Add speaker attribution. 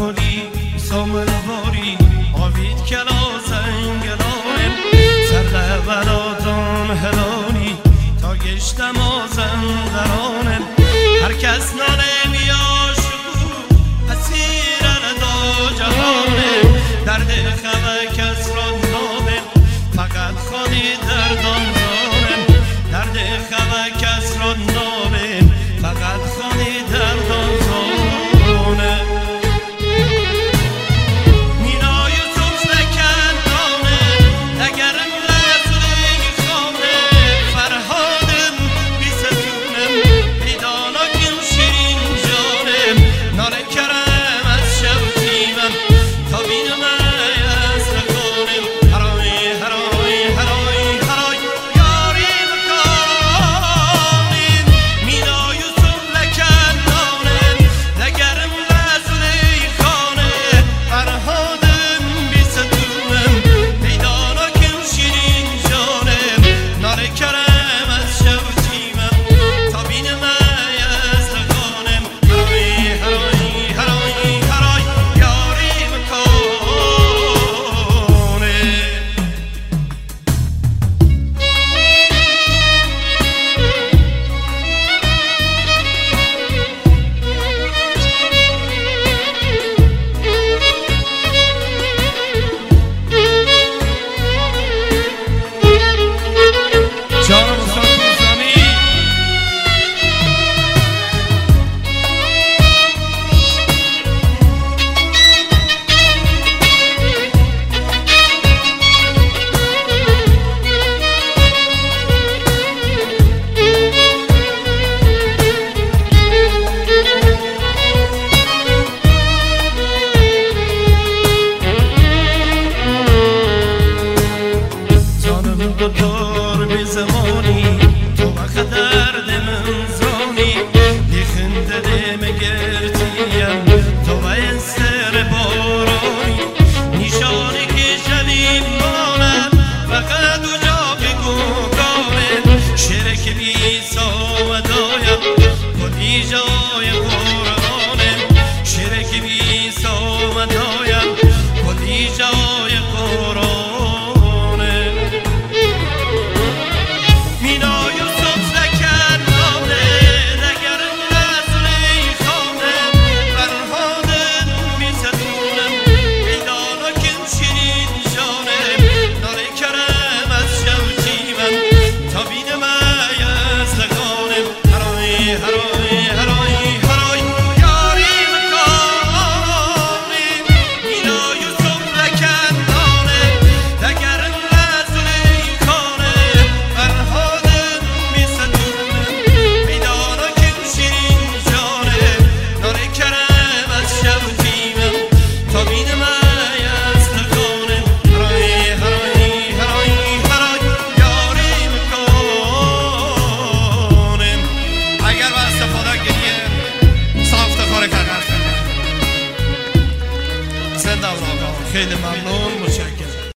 Speaker 1: پلی سامنواری آوید کلا زنگلانم سر بلادان هلانی تا گشتم آزندرانم هر کس نانم یا شکو اسیر دو جهانم درد خبه کس را نابم فقط خانی دردان دارم درد خبه کس را نابم فقط خانی دردان دارم دکتر به زمانی تو وقت درد من زانی لیخنده دم گرتیم تو و این سر بارانی نشانی که شدیم مانم فقط دو جا بگو کامل شرک بی سامدایم کدی جای قرآنم شرک بی سامدایم کدی جای قرآن خیلی ممنون متشکرم.